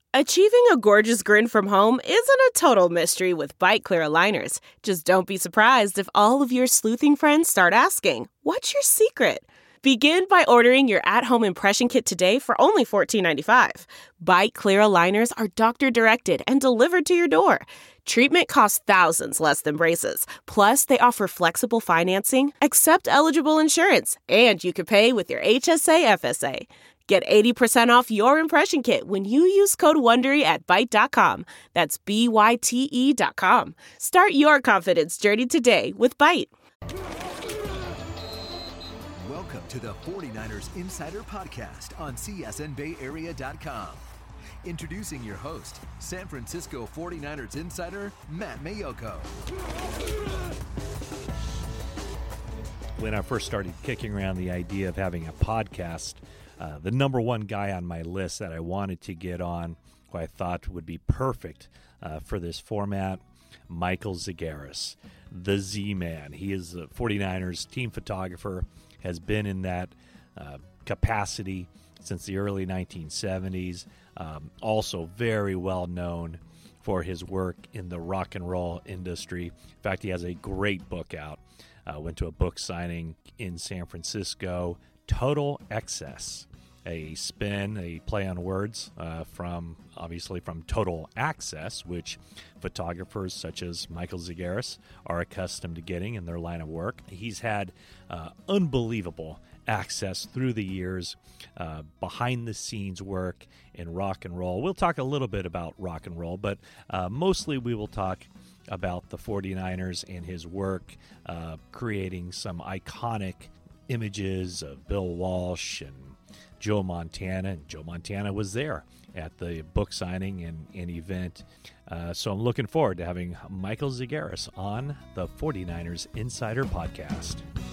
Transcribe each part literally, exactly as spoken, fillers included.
Achieving a gorgeous grin from home isn't a total mystery with Byte Clear aligners. Just don't be surprised if all of your sleuthing friends start asking, "What's your secret?" Begin by ordering your at-home impression kit today for only fourteen ninety-five. Byte Clear aligners are doctor-directed and delivered to your door. Treatment costs thousands less than braces. Plus, they offer flexible financing, accept eligible insurance, and you can pay with your H S A F S A. Get eighty percent off your impression kit when you use code WONDERY at Byte dot com. That's B Y T E dot com. Start your confidence journey today with Byte. Welcome to the forty-niners Insider Podcast on C S N Bay Area dot com. Introducing your host, San Francisco forty-niners insider, Matt Maiocco. When I first started kicking around the idea of having a podcast, uh, the number one guy on my list that I wanted to get on, who I thought would be perfect uh, for this format, Michael Zagaris, the Z-Man. He is the forty-niners team photographer, has been in that uh, capacity since the early nineteen seventies. Um, also very well known for his work in the rock and roll industry. In fact, he has a great book out. Uh, went to a book signing in San Francisco, Total Excess, a spin, a play on words uh, from, obviously, from Total Access, which photographers such as Michael Zagaris are accustomed to getting in their line of work. He's had uh, unbelievable access through the years, uh, behind-the-scenes work in rock and roll. We'll talk a little bit about rock and roll, but uh, mostly we will talk about the forty-niners and his work, uh, creating some iconic images of Bill Walsh and Joe Montana. And Joe Montana was there at the book signing and, and event. Uh, so I'm looking forward to having Michael Zagaris on the forty-niners Insider Podcast.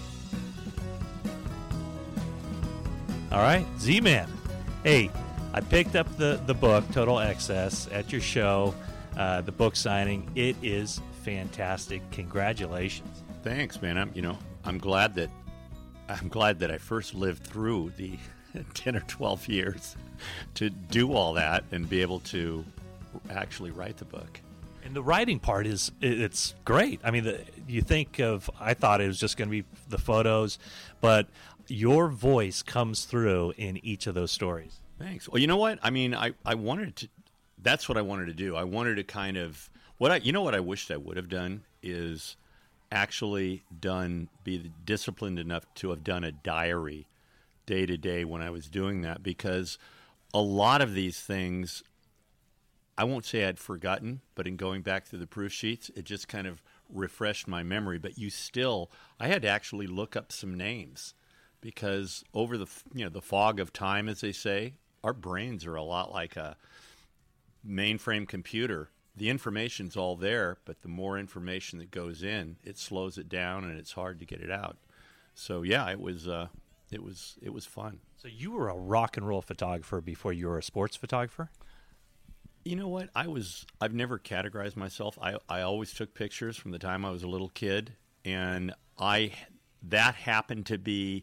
All right, Z-Man. Hey, I picked up the, the book, Total Excess, at your show, uh, the book signing. It is fantastic. Congratulations. Thanks, man. I'm, you know, I'm glad that I'm glad that I first lived through the ten or twelve years to do all that and be able to actually write the book. And the writing part is, it's great. I mean, the, you think of, I thought it was just going to be the photos, but your voice comes through in each of those stories. Thanks. Well, you know what? I mean, I, I wanted to, that's what I wanted to do. I wanted to kind of, what I, you know what I wished I would have done is actually done, be disciplined enough to have done a diary day to day when I was doing that, because a lot of these things, I won't say I'd forgotten, but in going back through the proof sheets, it just kind of refreshed my memory. But you still, I had to actually look up some names, because over the, you know, the fog of time, as they say, our brains are a lot like a mainframe computer. The information's all there, but the more information that goes in, it slows it down and it's hard to get it out. So yeah, it was uh, it was it was fun. So you were a rock and roll photographer before you were a sports photographer? You know what? I was I've never categorized myself. I I always took pictures from the time I was a little kid, and I that happened to be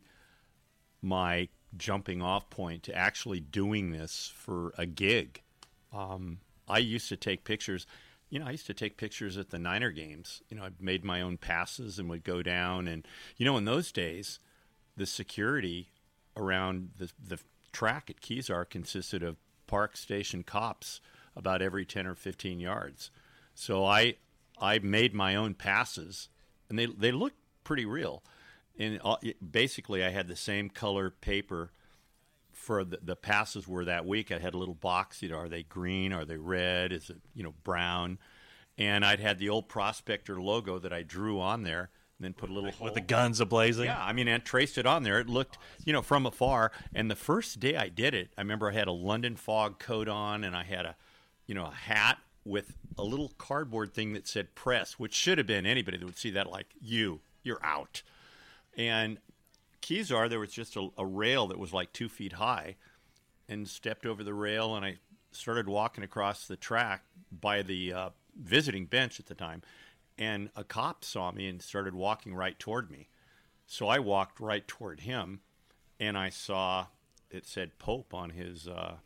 my jumping off point to actually doing this for a gig. Um, I used to take pictures. You know, I used to take pictures at the Niner games. You know, I made my own passes and would go down. And, you know, in those days, the security around the, the track at Kezar consisted of park station cops about every ten or fifteen yards. So I I made my own passes, and they they looked pretty real. And basically, I had the same color paper for the, the passes were that week. I had a little box, you know, are they green? Are they red? Is it, you know, brown? And I'd had the old Prospector logo that I drew on there and then put a little With hole. the guns ablazing? Yeah, I mean, I traced it on there. It looked, you know, from afar. And the first day I did it, I remember I had a London fog coat on, and I had a, you know, a hat with a little cardboard thing that said press, which should have been anybody that would see that like, you, you're out. And Kezar, there was just a, a rail that was like two feet high, and stepped over the rail, and I started walking across the track by the uh, visiting bench at the time, and a cop saw me and started walking right toward me. So I walked right toward him, and I saw it said Pope on his uh,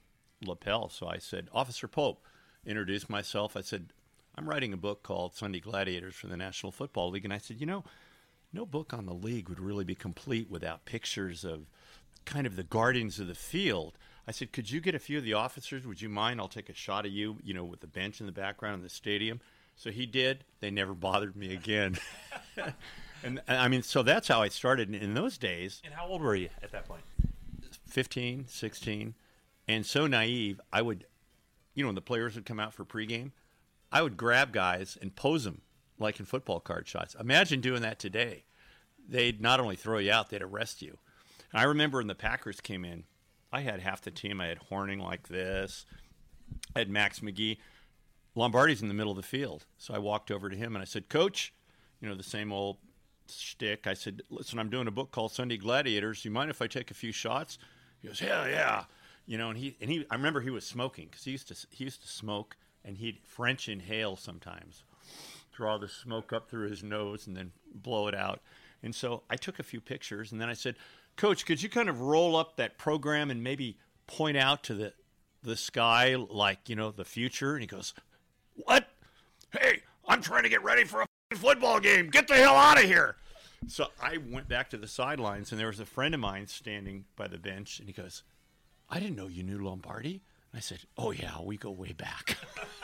lapel. So I said, Officer Pope, introduced myself. I said, I'm writing a book called Sunday Gladiators for the National Football League. And I said, you know, no book on the league would really be complete without pictures of kind of the guardians of the field. I said, could you get a few of the officers? Would you mind? I'll take a shot of you, you know, with the bench in the background in the stadium. So he did. They never bothered me again. and, and I mean, so that's how I started in those days. And how old were you at that point? fifteen, sixteen. And so naive, I would, you know, when the players would come out for pregame, I would grab guys and pose them like in football card shots. Imagine doing that today. They'd not only throw you out, they'd arrest you. And I remember when the Packers came in, I had half the team. I had Horning like this. I had Max McGee. Lombardi's in the middle of the field. So I walked over to him and I said, Coach, you know, the same old shtick. I said, listen, I'm doing a book called Sunday Gladiators. Do you mind if I take a few shots? He goes, yeah, yeah. You know, and he and he. I remember he was smoking because he used to he used to smoke, and he'd French inhale sometimes, draw the smoke up through his nose and then blow it out. And so I took a few pictures, and then I said, Coach, could you kind of roll up that program and maybe point out to the the sky like, you know, the future? And he goes, what? Hey, I'm trying to get ready for a football game. Get the hell out of here. So I went back to the sidelines, and there was a friend of mine standing by the bench, and he goes, I didn't know you knew Lombardi. And I said, oh, yeah, we go way back.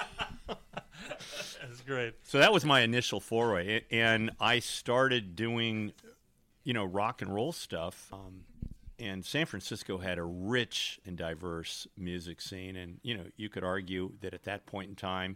That's great. So that was my initial foray, and I started doing, you know, rock and roll stuff. Um, and San Francisco had a rich and diverse music scene, and, you know, you could argue that at that point in time,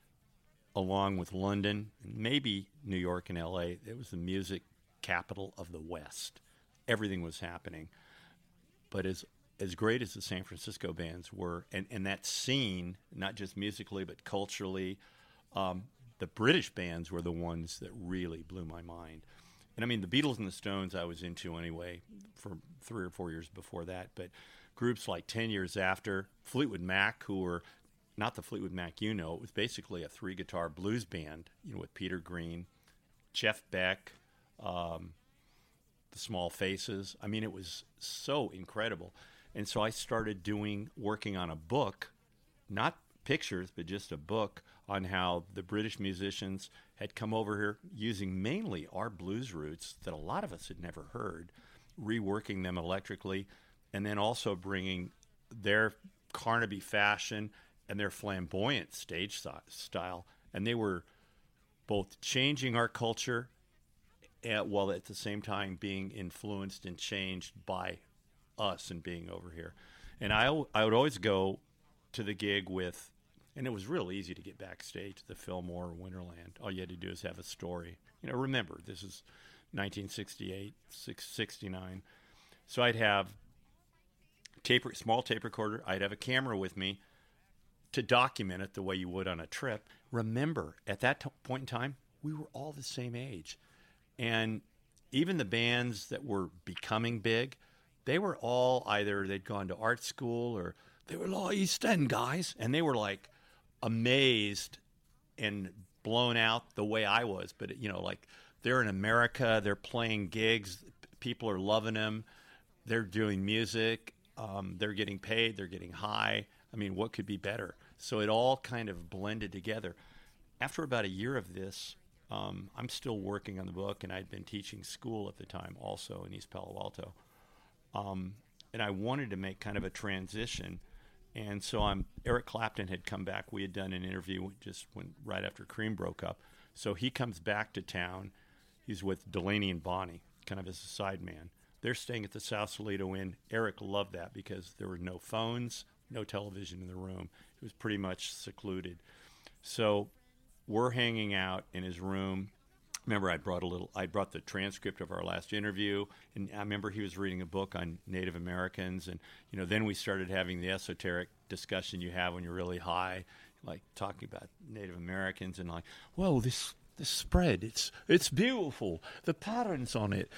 along with London, and maybe New York and L A, it was the music capital of the West. Everything was happening. But as as great as the San Francisco bands were, and, and that scene, not just musically but culturally, um, the British bands were the ones that really blew my mind. And I mean, the Beatles and the Stones I was into anyway for three or four years before that, but groups like ten years after, Fleetwood Mac, who were not the Fleetwood Mac you know, it was basically a three-guitar blues band, you know, with Peter Green, Jeff Beck, um, the Small Faces. I mean, it was so incredible. And so I started doing, working on a book, not pictures, but just a book on how the British musicians had come over here using mainly our blues roots that a lot of us had never heard, reworking them electrically, and then also bringing their Carnaby fashion and their flamboyant stage style. And they were both changing our culture and, while at the same time being influenced and changed by us and being over here. And I, I would always go to the gig with, and it was real easy to get backstage to the Fillmore or Winterland. All you had to do is have a story. You know, remember, this is nineteen sixty-eight, sixty-nine. So I'd have tape, small tape recorder. I'd have a camera with me to document it the way you would on a trip. Remember, at that t- point in time, we were all the same age. And even the bands that were becoming big, they were all either they'd gone to art school or they were all East End guys. And they were like amazed and blown out the way I was. But, you know, like they're in America, they're playing gigs, people are loving them, they're doing music, um, they're getting paid, they're getting high. I mean, what could be better? So it all kind of blended together. After about a year of this, um, I'm still working on the book, and I'd been teaching school at the time also in East Palo Alto. Um, and I wanted to make kind of a transition. And so I'm, Eric Clapton had come back. We had done an interview just when right after Cream broke up. So he comes back to town. He's with Delaney and Bonnie, kind of as a sideman. They're staying at the Sausalito Inn. Eric loved that because there were no phones, no television in the room. It was pretty much secluded. So we're hanging out in his room. Remember, I brought a little. I brought the transcript of our last interview, and I remember he was reading a book on Native Americans, and you know, then we started having the esoteric discussion you have when you're really high, like talking about Native Americans, and like, whoa, this this spread, it's it's beautiful, the patterns on it.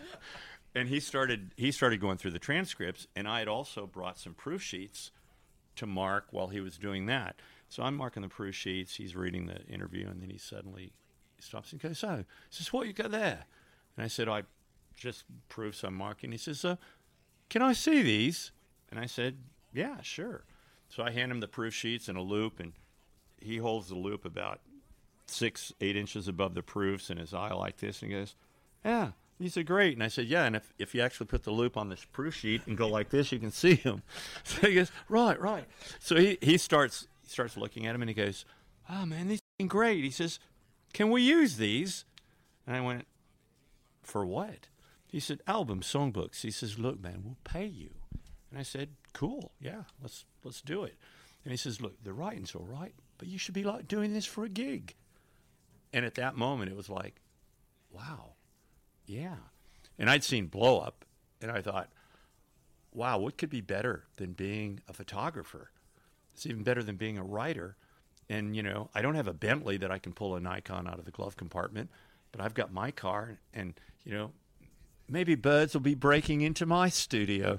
And he started he started going through the transcripts, and I had also brought some proof sheets to mark while he was doing that. So I'm marking the proof sheets. He's reading the interview, and then he suddenly stops and goes, "So, is this what you got there?" And I said, "I just proofs I'm marking." He says, uh, "Can I see these?" And I said, "Yeah, sure." So I hand him the proof sheets and a loop, and he holds the loop about six, eight inches above the proofs in his eye like this, and he goes, yeah, these are great. And I said, yeah, and if, if you actually put the loop on this proof sheet and go like this, you can see them. So he goes, right, right. So he, he starts he starts looking at them, and he goes, oh, man, these are great. He says, can we use these? And I went, for what? He said, album songbooks. He says, look, man, we'll pay you. And I said, cool, yeah, let's let's do it. And he says, look, the writing's all right, but you should be like doing this for a gig. And at that moment, it was like, wow, yeah. And I'd seen Blow Up, and I thought, wow, what could be better than being a photographer? It's even better than being a writer. And, you know, I don't have a Bentley that I can pull a Nikon out of the glove compartment, but I've got my car, and, you know, maybe birds will be breaking into my studio.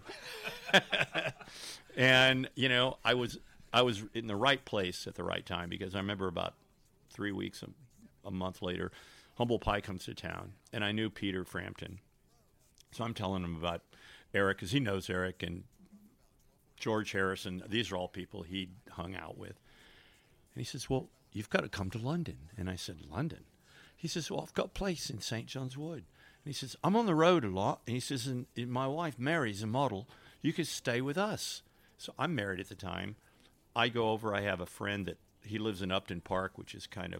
And, you know, I was I was in the right place at the right time, because I remember about three weeks, a, a month later, Humble Pie comes to town, and I knew Peter Frampton. So I'm telling him about Eric, because he knows Eric, and George Harrison. These are all people he'd hung out with. And he says, well, you've got to come to London. And I said, London? He says, well, I've got a place in Saint John's Wood. And he says, I'm on the road a lot. And he says, and, and my wife, Mary's a model. You could stay with us. So I'm married at the time. I go over. I have a friend that he lives in Upton Park, which is kind of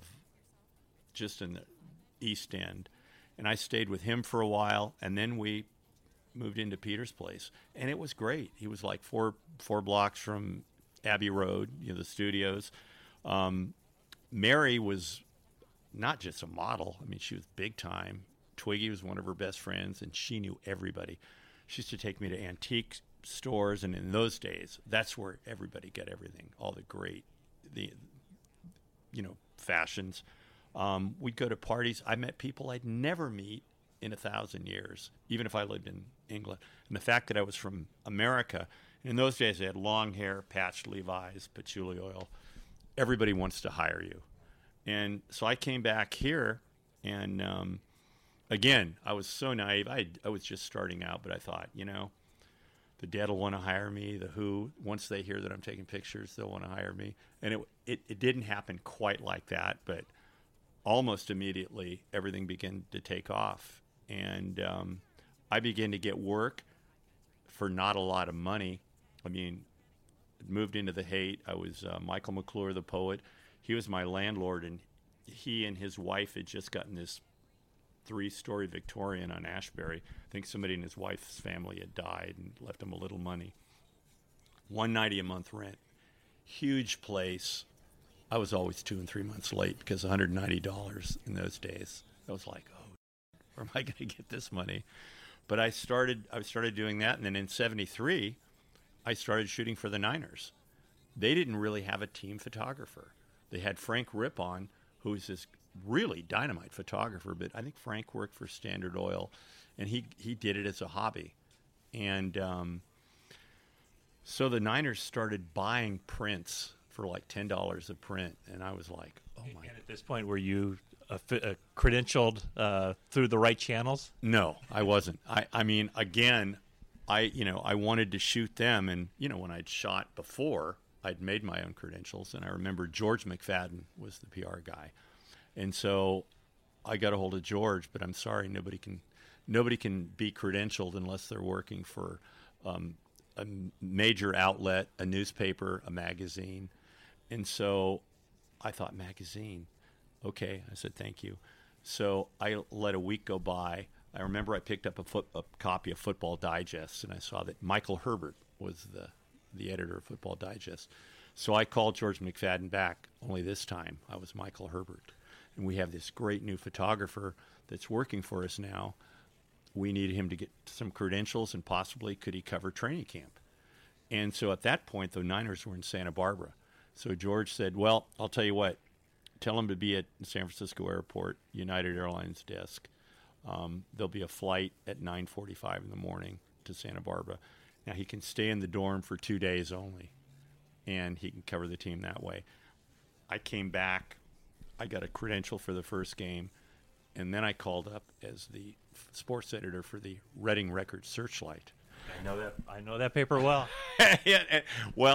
just in the East End. And I stayed with him for a while, and then we moved into Peter's place. And it was great. He was like four four blocks from Abbey Road, you know, the studios. Um, Mary was not just a model. I mean, she was big time. Twiggy was one of her best friends, and she knew everybody. She used to take me to antique stores, and in those days, that's where everybody got everything, all the great, the, you know, fashions. Um, we'd go to parties. I met people I'd never meet in a thousand years, even if I lived in England. And the fact that I was from America, in those days they had long hair, patched Levi's, patchouli oil. Everybody wants to hire you. And so I came back here, and um, again, I was so naive. I, I was just starting out, but I thought, you know, the Dead will want to hire me. The Who, once they hear that I'm taking pictures, they'll want to hire me. And it, it, it didn't happen quite like that, but almost immediately everything began to take off. And um, I began to get work for not a lot of money. I mean, moved into the Haight. I was uh, Michael McClure, the poet. He was my landlord, and he and his wife had just gotten this three-story Victorian on Ashbury. I think somebody in his wife's family had died and left him a little money. one hundred ninety dollars a month rent. Huge place. I was always two and three months late because one hundred ninety dollars in those days. I was like, oh, where am I going to get this money? But I started I started doing that, and then in seventy-three, I started shooting for the Niners. They didn't really have a team photographer. They had Frank Rippon, who's this really dynamite photographer, but I think Frank worked for Standard Oil, and he, he did it as a hobby. And um, so the Niners started buying prints for like ten dollars a print, and I was like, oh my. And at this point, were you uh, uh, credentialed uh, through the right channels? No, I wasn't. I, I mean, again, I you know I wanted to shoot them, and you know when I'd shot before, I'd made my own credentials, and I remember George McFadden was the P R guy. And so I got a hold of George, but I'm sorry, nobody can nobody can be credentialed unless they're working for um, a major outlet, a newspaper, a magazine. And so I thought, magazine, okay. I said, thank you. So I let a week go by. I remember I picked up a, foot, a copy of Football Digest, and I saw that Michael Herbert was the, the editor of Football Digest. So I called George McFadden back, only this time I was Michael Herbert. And we have this great new photographer that's working for us now. We needed him to get some credentials, and possibly could he cover training camp. And so at that point, the Niners were in Santa Barbara. So George said, well, I'll tell you what, tell him to be at San Francisco Airport, United Airlines desk. Um, there'll be a flight at nine forty-five in the morning to Santa Barbara. Now, he can stay in the dorm for two days only, and he can cover the team that way. I came back. I got a credential for the first game, and then I called up as the f- sports editor for the Reading Record Searchlight. I know that. I know that paper well. yeah, well,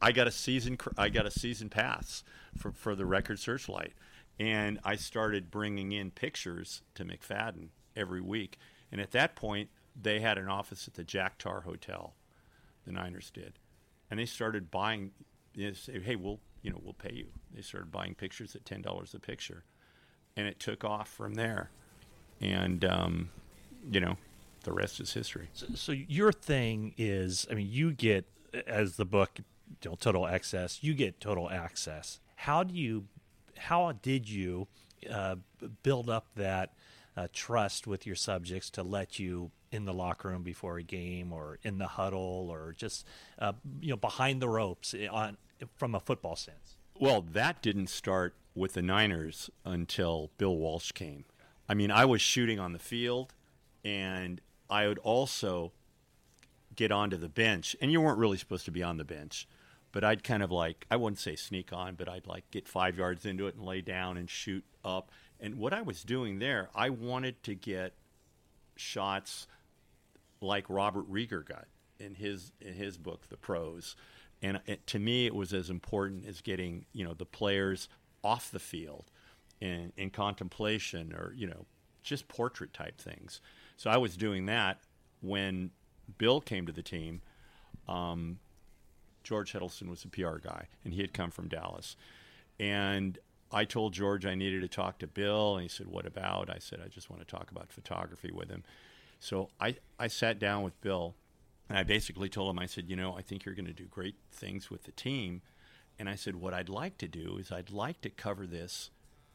I got a season I got a season pass for for the Record Searchlight, and I started bringing in pictures to McFadden every week. And at that point, they had an office at the Jack Tar Hotel. The Niners did, and they started buying. You know, say, hey, we'll you know we'll pay you. They started buying pictures at ten dollars a picture, and it took off from there. And um, you know, the rest is history. So, so your thing is, I mean, you get, as the book, you know, Total Access, you get total access. How do you, how did you uh, build up that uh, trust with your subjects to let you in the locker room before a game, or in the huddle, or just uh, you know, behind the ropes on from a football sense? Well, that didn't start with the Niners until Bill Walsh came. I mean, I was shooting on the field, and I would also get onto the bench, and you weren't really supposed to be on the bench, but I'd kind of like, I wouldn't say sneak on, but I'd like get five yards into it and lay down and shoot up. And what I was doing there, I wanted to get shots like Robert Rieger got in his in his book, The Pros. And it, to me, it was as important as getting, you know, the players off the field in, in contemplation, or, you know, just portrait type things. So I was doing that. When Bill came to the team, um, George Heddleson was the P R guy, and he had come from Dallas. And I told George I needed to talk to Bill, and he said, what about? I said, I just want to talk about photography with him. So I, I sat down with Bill, and I basically told him, I said, you know, I think you're going to do great things with the team. And I said, what I'd like to do is I'd like to cover this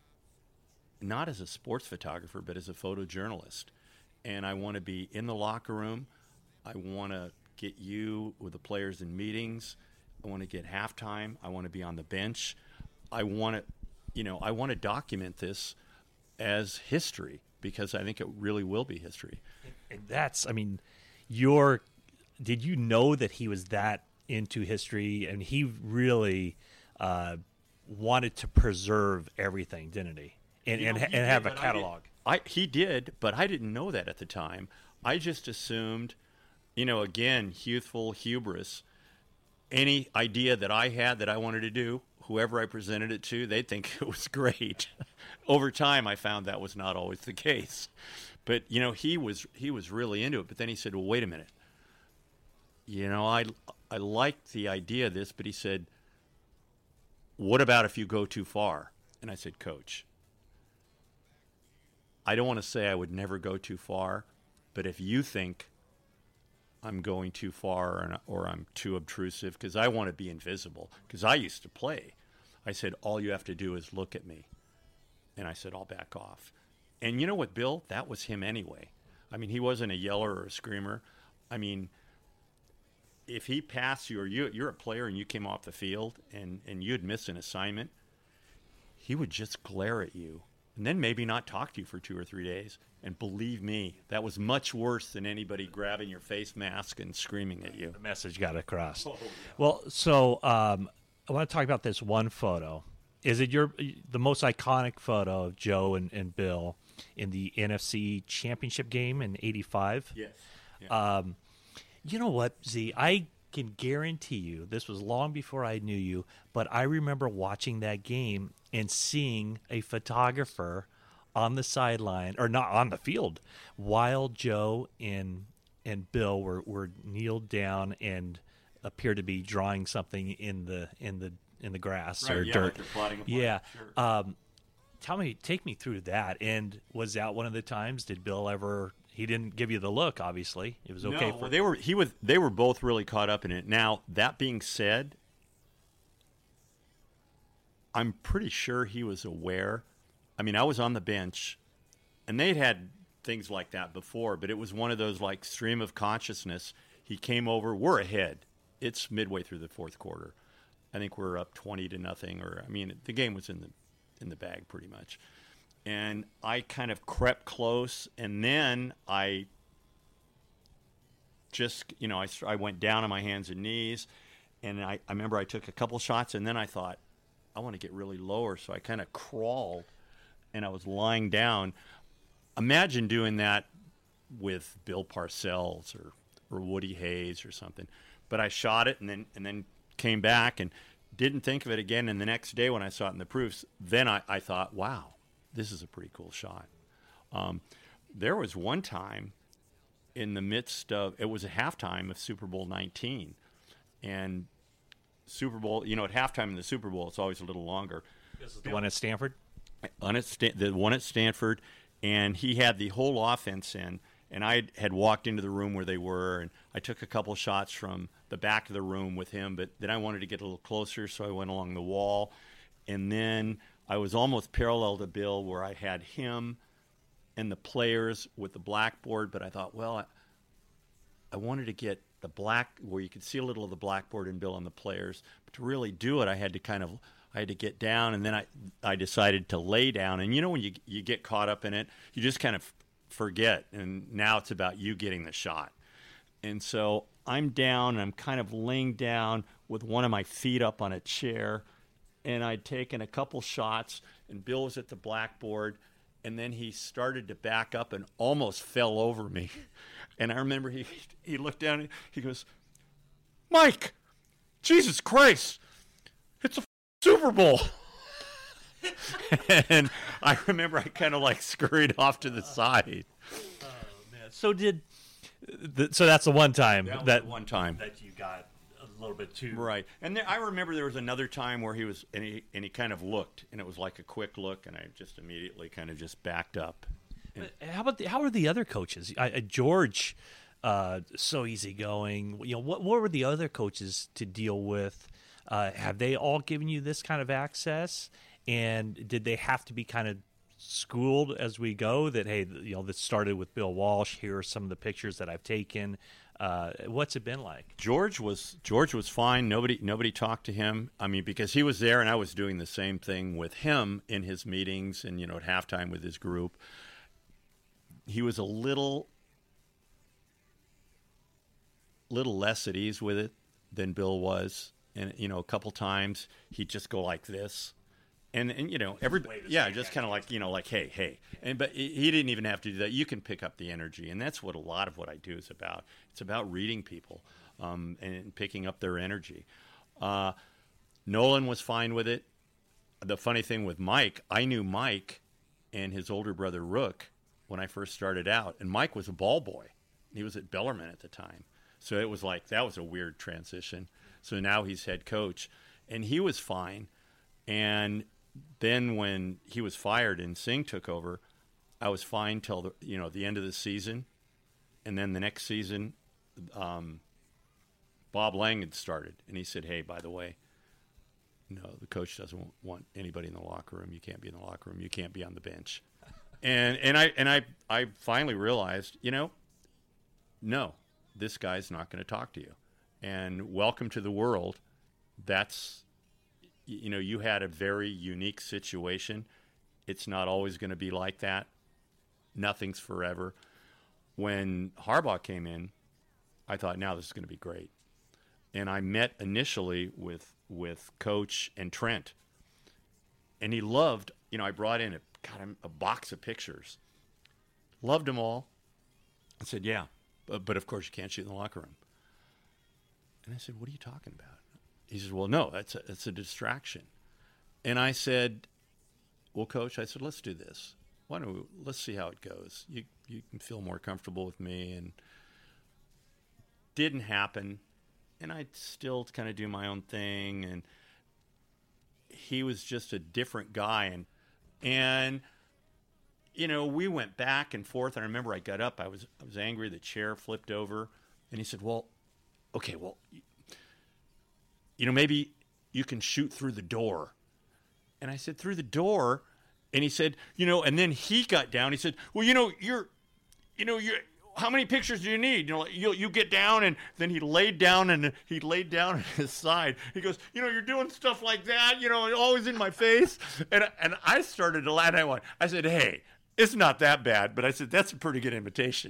not as a sports photographer, but as a photojournalist. And I want to be in the locker room. I want to get you with the players in meetings. I want to get halftime. I want to be on the bench. I want to, you know, I want to document this as history, because I think it really will be history. And that's, I mean, your, did you know that he was that into history? And he really uh, wanted to preserve everything, didn't he? And, You and, know, and he have did, a but I catalog. I, he did, but I didn't know that at the time. I just assumed, you know, again, youthful hubris, any idea that I had that I wanted to do, whoever I presented it to, they'd think it was great. Over time, I found that was not always the case. But, you know, he was he was really into it. But then he said, well, wait a minute. You know, I, I like the idea of this, but he said, what about if you go too far? And I said, Coach, I don't want to say I would never go too far, but if you think I'm going too far or, or I'm too obtrusive, because I want to be invisible, because I used to play, I said, all you have to do is look at me. And I said, I'll back off. And you know what, Bill? That was him anyway. I mean, he wasn't a yeller or a screamer. I mean, if he passed you, or you, you're a player and you came off the field and, and you'd miss an assignment, he would just glare at you and then maybe not talk to you for two or three days. And believe me, that was much worse than anybody grabbing your face mask and screaming at you. The message got across. Oh, yeah. Well, so um, I want to talk about this one photo. Is it your the most iconic photo of Joe and, and Bill in the N F C Championship game in eighty-five? Yes. Yeah. Um, you know what, Z? I can guarantee you this was long before I knew you, but I remember watching that game and seeing a photographer on the sideline, or not on the field, while Joe and and Bill were, were kneeled down and appeared to be drawing something in the in the in the grass Right, or yeah, dirt. like they're plotting a plan, yeah. sure. Um, tell me, take me through that. And was that one of the times? Did Bill ever? He didn't give you the look. Obviously, it was okay no, for well, they were he was they were both really caught up in it. Now, that being said, I'm pretty sure he was aware. I mean, I was on the bench, and they'd had things like that before, but it was one of those like stream of consciousness. He came over. We're ahead. It's midway through the fourth quarter. I think we're up twenty to nothing, or I mean, the game was in the in the bag pretty much. And I kind of crept close, and then I just, you know, I, I went down on my hands and knees, and I, I remember I took a couple shots, and then I thought, I want to get really lower, so I kind of crawled, and I was lying down. Imagine doing that with Bill Parcells or, or Woody Hayes or something. But I shot it, and then and then came back and didn't think of it again. And the next day when I saw it in the proofs, then I, I thought, wow, this is a pretty cool shot. Um, there was one time in the midst of, it was a halftime of Super Bowl nineteen. And Super Bowl, you know, at halftime in the Super Bowl, it's always a little longer. This is the one at Stanford? On at Stan- the one at Stanford. And he had the whole offense in. And I had walked into the room where they were, and I took a couple shots from the back of the room with him, but then I wanted to get a little closer, so I went along the wall. And then I was almost parallel to Bill, where I had him and the players with the blackboard, but I thought, well, I, I wanted to get the black, where you could see a little of the blackboard and Bill on the players. But to really do it, I had to kind of, I had to get down, and then I, I decided to lay down. And you know when you you get caught up in it, you just kind of forget, and now it's about you getting the shot. And so I'm down, and I'm kind of laying down with one of my feet up on a chair, and I'd taken a couple shots, and Bill was at the blackboard, and then he started to back up and almost fell over me. And I remember he he looked down, and he goes, "Mike, Jesus Christ, it's a Super Bowl." And I remember I kind of like scurried off to the side. Oh, man. So did the, so that's the one time that, that one time that you got a little bit too right. And there, I remember there was another time where he was and he and he kind of looked, and it was like a quick look, and I just immediately kind of just backed up. And, how about the, how are the other coaches? I, uh, George, uh, so easygoing. You know, what what were the other coaches to deal with? Uh, have they all given you this kind of access? And did they have to be kind of schooled as we go that, hey, you know, this started with Bill Walsh. Here are some of the pictures that I've taken. Uh, what's it been like? George was George was fine. Nobody nobody talked to him. I mean, because he was there, and I was doing the same thing with him in his meetings and, you know, at halftime with his group. He was a little little less at ease with it than Bill was. And, you know, a couple times he'd just go like this. And, and you know, every yeah, just kind of like, you know, like, hey, hey. And but he didn't even have to do that. You can pick up the energy. And that's what a lot of what I do is about. It's about reading people um, and picking up their energy. Uh, Nolan was fine with it. The funny thing with Mike, I knew Mike and his older brother Rook when I first started out. And Mike was a ball boy. He was at Bellarmine at the time. So it was like, that was a weird transition. So now he's head coach. And he was fine. And then when he was fired and Singh took over, I was fine till the, you know, the end of the season. And then the next season, um, Bob Lang had started. And he said, hey, by the way, no, the coach doesn't want anybody in the locker room. You can't be in the locker room. You can't be on the bench. And and I and I I finally realized, you know, no, this guy's not going to talk to you. And welcome to the world. That's, you know, you had a very unique situation. It's not always going to be like that. Nothing's forever. When Harbaugh came in, I thought, now this is going to be great. And I met initially with with Coach and Trent. And he loved, you know, I brought in a, God, a box of pictures. Loved them all. I said, yeah, but, but of course you can't shoot in the locker room. And I said, what are you talking about? He says, well, no, that's a, that's a distraction. And I said, well, Coach, I said, let's do this. Why don't we, let's see how it goes. You you can feel more comfortable with me. And didn't happen. And I'd still kind of do my own thing. And he was just a different guy. And, and you know, we went back and forth. And I remember I got up. I was I was angry. The chair flipped over. And he said, well, okay, well, you know, maybe you can shoot through the door. And I said, through the door? And he said, you know, and then he got down. He said, well, you know, you're, you know, you're, how many pictures do you need? You know, you you get down, and then he laid down, and he laid down at his side. He goes, you know, you're doing stuff like that, you know, always in my face. And and I started to laugh. I went, I said, hey, it's not that bad. But I said, that's a pretty good imitation.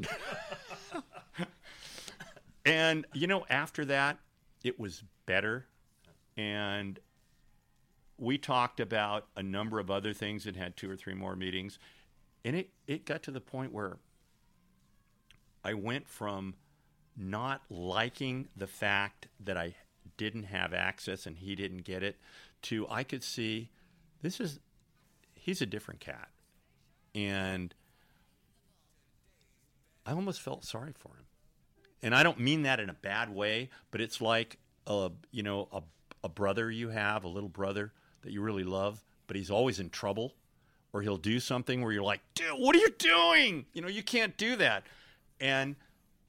And, you know, after that, it was better. And we talked about a number of other things and had two or three more meetings. And it, it got to the point where I went from not liking the fact that I didn't have access and he didn't get it, to I could see this is he's a different cat. And I almost felt sorry for him. And I don't mean that in a bad way, but it's like a, you know, a, a brother you have, a little brother that you really love, but he's always in trouble, or he'll do something where you're like, dude, what are you doing? You know, you can't do that. And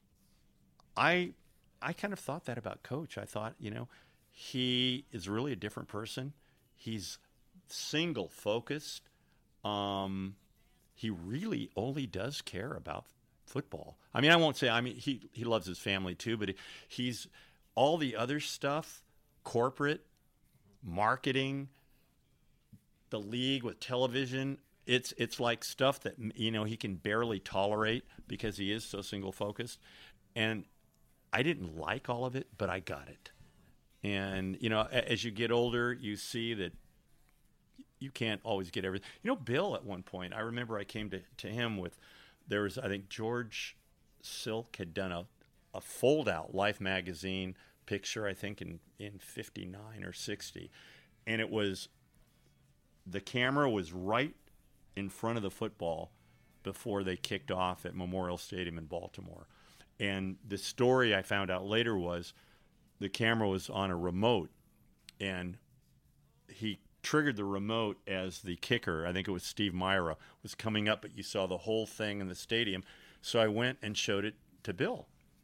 I I kind of thought that about Coach. I thought, you know, he is really a different person. He's single focused. Um, he really only does care about football. I mean, I won't say, I mean, he, he loves his family too, but he, he's all the other stuff, corporate, marketing, the league with television. It's, it's like stuff that, you know, he can barely tolerate because he is so single focused. And I didn't like all of it, but I got it. And, you know, as you get older, you see that you can't always get everything. You know, Bill at one point, I remember I came to, to him with, there was, I think George Silk had done a, a fold-out Life magazine picture, I think in, in fifty-nine or sixty. And it was, the camera was right in front of the football before they kicked off at Memorial Stadium in Baltimore. And the story I found out later was the camera was on a remote, and he triggered the remote as the kicker, I think it was Steve Myra, was coming up, but you saw the whole thing in the stadium. So I went and showed it to Bill.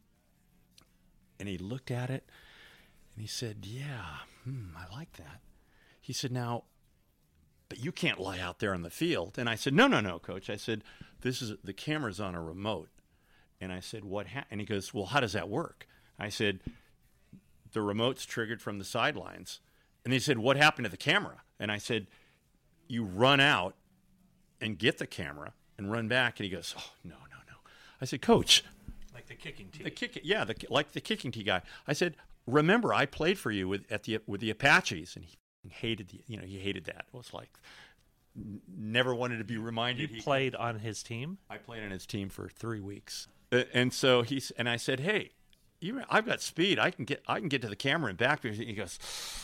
And he looked at it, and he said, yeah, hmm, I like that. He said, now, but you can't lie out there on the field. And I said, no, no, no, Coach. I said, this is the camera's on a remote. And I said, what ha-? And he goes, well, how does that work? I said, the remote's triggered from the sidelines. And he said, what happened to the camera? And I said, you run out and get the camera and run back. And he goes, oh, no, no, no. I said, Coach. Like the kicking tee. The kick, yeah, the, like the kicking tee guy. I said, remember, I played for you with at the with the Apaches. And he hated the, you know, he hated that. It was like, n- never wanted to be reminded. You he played could, on his team? I played on his team for three weeks. Uh, and so he's, and I said, hey, you, I've got speed. I can get, I can get to the camera and back. He goes,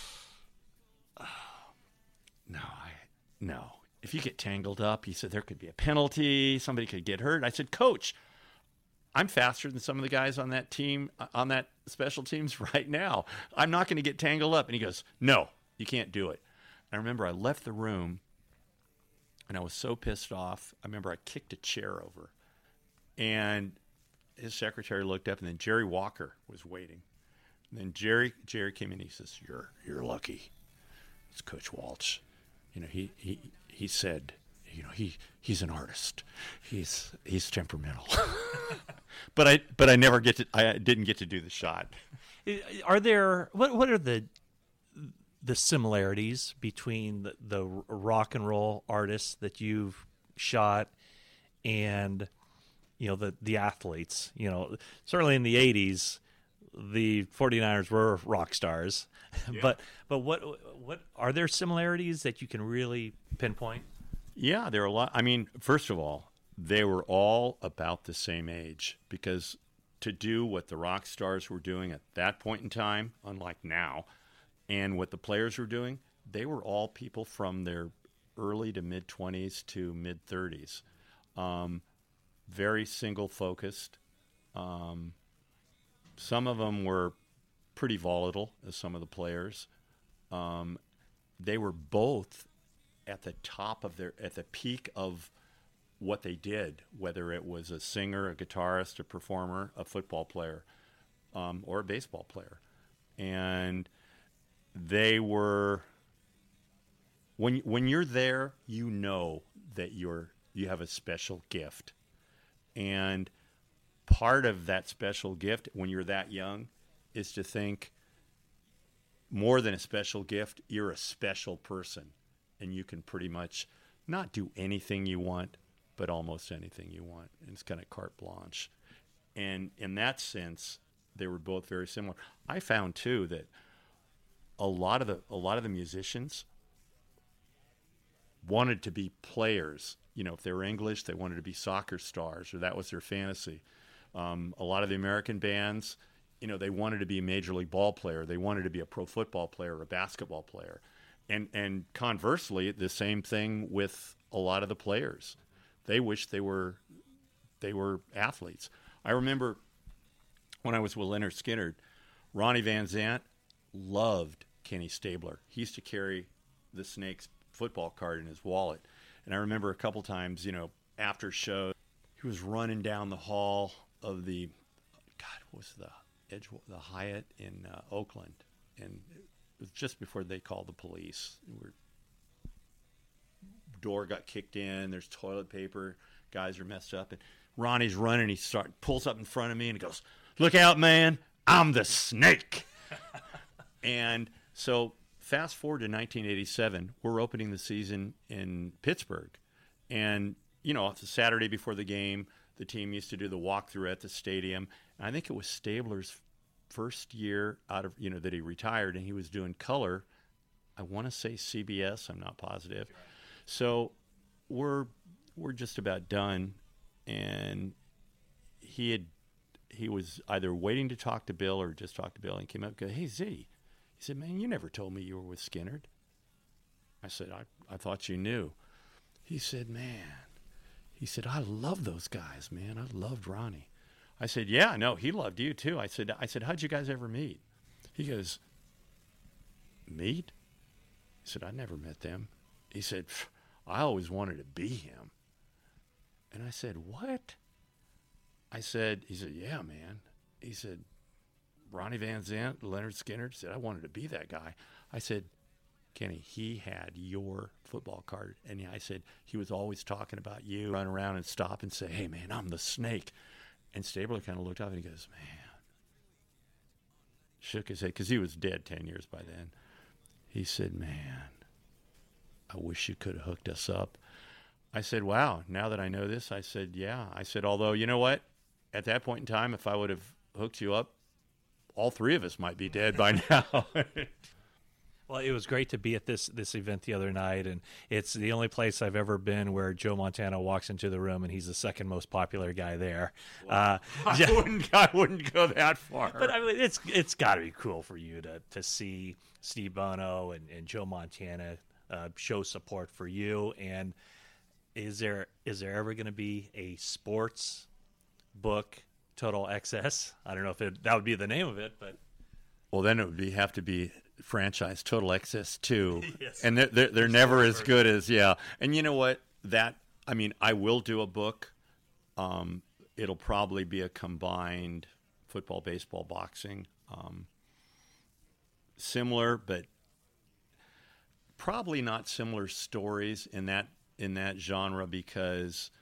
oh, no, I, no. If you get tangled up, he said, there could be a penalty. Somebody could get hurt. I said, Coach, I'm faster than some of the guys on that team, on that special teams right now. I'm not going to get tangled up. And he goes, no, you can't do it. And I remember I left the room, and I was so pissed off. I remember I kicked a chair over, and his secretary looked up, and then Jerry Walker was waiting. And then Jerry Jerry came in. He says, "You're you're lucky. It's Coach Walsh. You know, he he he said, you know, he he's an artist. He's he's temperamental." but I but I never get to I didn't get to do the shot. Are there what what are the the similarities between the, the rock and roll artists that you've shot and, you know, the the athletes? You know, certainly in the eighties, the forty-niners were rock stars. Yeah. but but what what are there similarities that you can really pinpoint? Yeah, there are a lot. I mean, first of all, they were all about the same age, because to do what the rock stars were doing at that point in time, unlike now, and what the players were doing, they were all people from their early to mid-twenties to mid-thirties. Um, very single-focused. Um, some of them were pretty volatile, as some of the players. Um, they were both at the top of their, at the peak of what they did, whether it was a singer, a guitarist, a performer, a football player, um, or a baseball player. And they were, when when you're there, you know that you're you have a special gift. And part of that special gift when you're that young is to think, more than a special gift, you're a special person. And you can pretty much not do anything you want, but almost anything you want. And it's kind of carte blanche. And in that sense, they were both very similar. I found, too, that a lot of the a lot of the musicians wanted to be players. You know, if they were English, they wanted to be soccer stars, or that was their fantasy. Um, a lot of the American bands, you know, they wanted to be a major league ball player. They wanted to be a pro football player or a basketball player. And and conversely, the same thing with a lot of the players. They wish they were they were athletes. I remember when I was with Leonard Skinner, Ronnie Van Zant loved Kenny Stabler. He used to carry the Snakes football card in his wallet. And I remember a couple times, you know, after show, he was running down the hall of the, God, what was the Edge, the Hyatt in uh, Oakland, and it was just before they called the police. We're, door got kicked in. There's toilet paper. Guys are messed up, and Ronnie's running. He start pulls up in front of me and he goes, "Look out, man! I'm the Snake." And so, fast forward to nineteen eighty-seven, we're opening the season in Pittsburgh, and you know, it's a Saturday before the game. The team used to do the walkthrough at the stadium. And I think it was Stabler's first year out of, you know, that he retired, and he was doing color. I want to say C B S. I'm not positive. So we're we're just about done, and he had he was either waiting to talk to Bill or just talked to Bill, and came up and go, "Hey, Z," he said, "Man, you never told me you were with Skinner." I said, I, I thought you knew. He said, "Man," he said, "I love those guys, man. I loved Ronnie." I said, "Yeah, no, he loved you too." I said, I said, "How'd you guys ever meet?" He goes, "Meet?" He said, "I never met them." He said, "I always wanted to be him." And I said, "What?" I said, he said, "Yeah, man." He said, "Ronnie Van Zant, Leonard Skinner," said, "I wanted to be that guy." I said, "Kenny, he had your football card." And I said, he was always talking about you, run around and stop and say, "Hey, man, I'm the Snake." And Stabler kind of looked up and he goes, "Man," shook his head because he was dead ten years by then. He said, "Man, I wish you could have hooked us up." I said, "Wow, now that I know this," I said, "Yeah." I said, "Although, you know what? At that point in time, if I would have hooked you up, all three of us might be dead by now." Well, it was great to be at this this event the other night, and it's the only place I've ever been where Joe Montana walks into the room and he's the second most popular guy there. Wow. Uh, I, yeah. wouldn't, I wouldn't go that far. But I mean, it's it's got to be cool for you to to see Steve Bono and, and Joe Montana uh, show support for you. And is there is there ever going to be a sports book, Total Excess? I don't know if it, that would be the name of it, but well, then it would be have to be franchise Total Excess two. Yes. And they're, they're, they're never as good as, yeah. And you know what? That, I mean, I will do a book. Um, it'll probably be a combined football, baseball, boxing. Um, similar, but probably not similar stories in that in that genre, because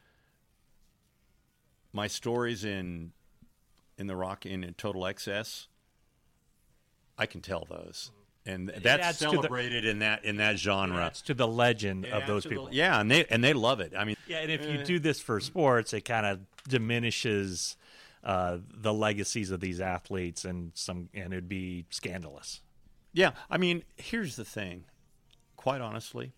my stories in in the Rock in, in Total Excess, I can tell those. And that's celebrated the, in that in that genre. It's to the legend it of those people. The, yeah, and they and they love it. I mean, yeah, and if you do this for sports, it kind of diminishes uh, the legacies of these athletes, and some, and it'd be scandalous. Yeah, I mean, here's the thing. Quite honestly,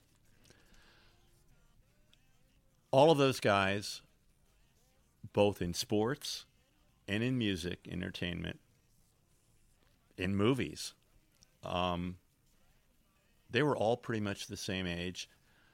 all of those guys, both in sports and in music, entertainment, in movies, um, they were all pretty much the same age,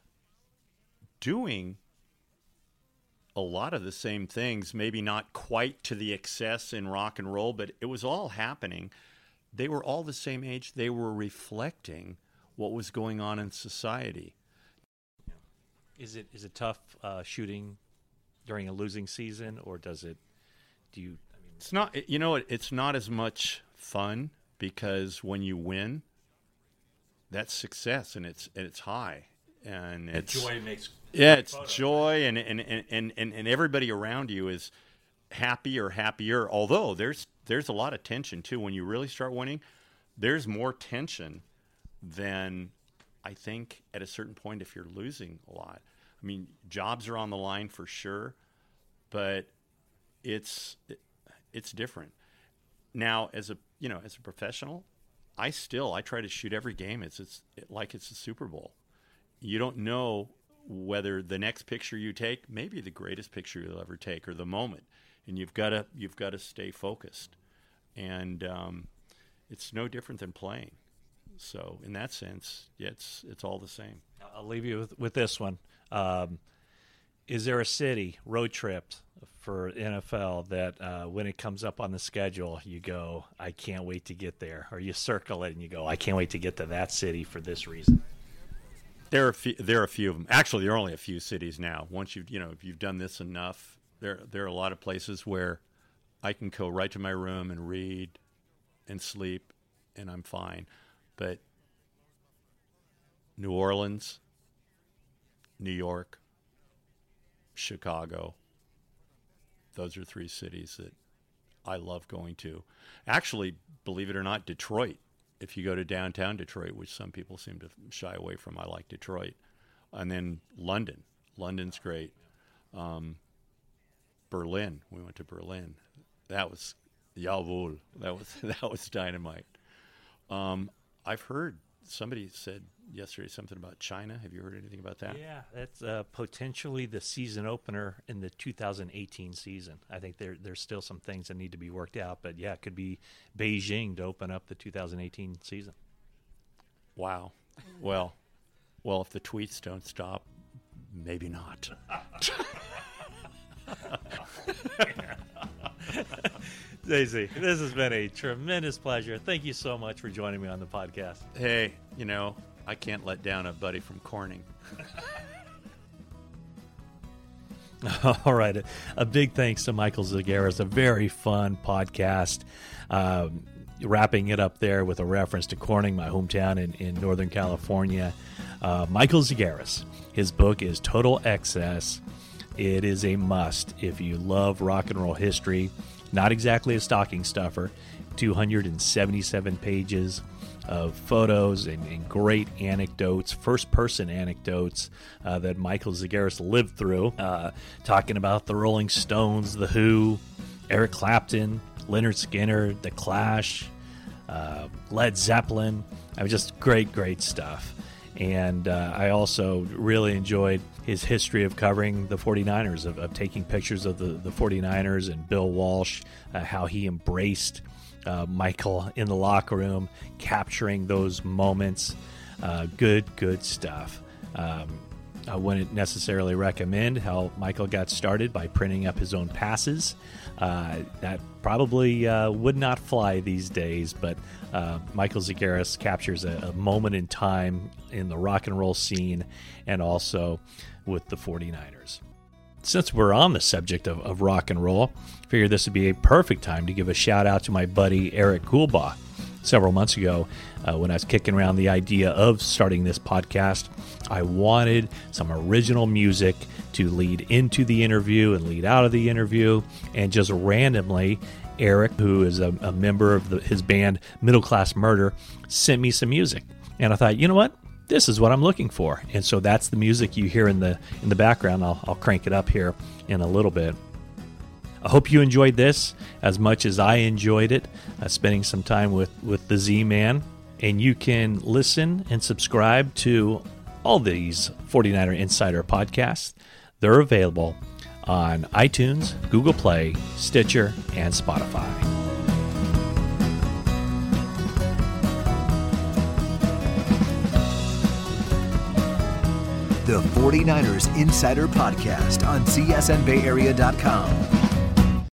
doing a lot of the same things, maybe not quite to the excess in rock and roll, but it was all happening. They were all the same age. They were reflecting what was going on in society. Is it is it tough uh, shooting during a losing season, or does it? Do you? I mean, it's not. You know, it's not as much fun, because when you win, that's success, and it's and it's high, and it's joy makes yeah, it's photo, joy, right? and, and, and and and everybody around you is happy or happier. Although there's there's a lot of tension too when you really start winning. There's more tension than I think at a certain point if you're losing a lot. I mean, jobs are on the line for sure, but it's it's different. Now, as a you know, as a professional, I still I try to shoot every game as it's like it's a Super Bowl. You don't know whether the next picture you take may be the greatest picture you'll ever take, or the moment, and you've got to you've got to stay focused. and um, it's no different than playing. So in that sense, yeah, it's it's all the same. I'll leave you with, with this one. Um, is there a city, road trip for N F L that uh, when it comes up on the schedule, you go, I can't wait to get there? Or you circle it and you go, I can't wait to get to that city for this reason? There are a few, there are a few of them. Actually, there are only a few cities now. Once you've you know if you've done this enough, there there are a lot of places where I can go right to my room and read and sleep, and I'm fine. But New Orleans, New York, Chicago, those are three cities that I love going to. Actually, believe it or not, Detroit. If you go to downtown Detroit, which some people seem to shy away from, I like Detroit. And then London. London's great. Um, Berlin. We went to Berlin. That was, jawohl. That was that was dynamite. Um, I've heard somebody said yesterday something about China. Have you heard anything about that? Yeah, that's uh, potentially the season opener in the two thousand eighteen season. I think there there's still some things that need to be worked out, but yeah, it could be Beijing to open up the two thousand eighteen season. Wow. Well, well, if the tweets don't stop, maybe not. Daisy, this has been a tremendous pleasure. Thank you so much for joining me on the podcast. Hey, you know, I can't let down a buddy from Corning. All right. A big thanks to Michael Zagaris. A very fun podcast. Um, wrapping it up there with a reference to Corning, my hometown in, in Northern California. Uh, Michael Zagaris. His book is Total Excess. It is a must if you love rock and roll history. Not exactly a stocking stuffer. two hundred seventy-seven pages of photos and, and great anecdotes, first-person anecdotes uh, that Michael Zagaris lived through, uh, talking about the Rolling Stones, The Who, Eric Clapton, Lynyrd Skynyrd, The Clash, uh, Led Zeppelin. I mean, just great, great stuff. And uh, I also really enjoyed his history of covering the forty-niners, of, of taking pictures of the, the forty-niners and Bill Walsh, uh, how he embraced uh, Michael in the locker room, capturing those moments. Uh, good, good stuff. Um, I wouldn't necessarily recommend how Michael got started by printing up his own passes. Uh, that probably uh, would not fly these days, but uh, Michael Zagaris captures a, a moment in time in the rock and roll scene and also with the forty-niners. Since we're on the subject of, of rock and roll, I figured this would be a perfect time to give a shout out to my buddy Eric Coolbaugh. Several months ago, uh, when I was kicking around the idea of starting this podcast, I wanted some original music to lead into the interview and lead out of the interview, and just randomly, Eric, who is a, a member of the, his band Middle Class Murder, sent me some music. And I thought, you know what? This is what I'm looking for. And so that's the music you hear in the in the background. I'll, I'll crank it up here in a little bit. I hope you enjoyed this as much as I enjoyed it, uh, spending some time with, with the Z-Man. And you can listen and subscribe to all these forty-niner Insider podcasts. They're available on iTunes, Google Play, Stitcher, and Spotify. The forty-niners Insider Podcast on C S N Bay Area dot com.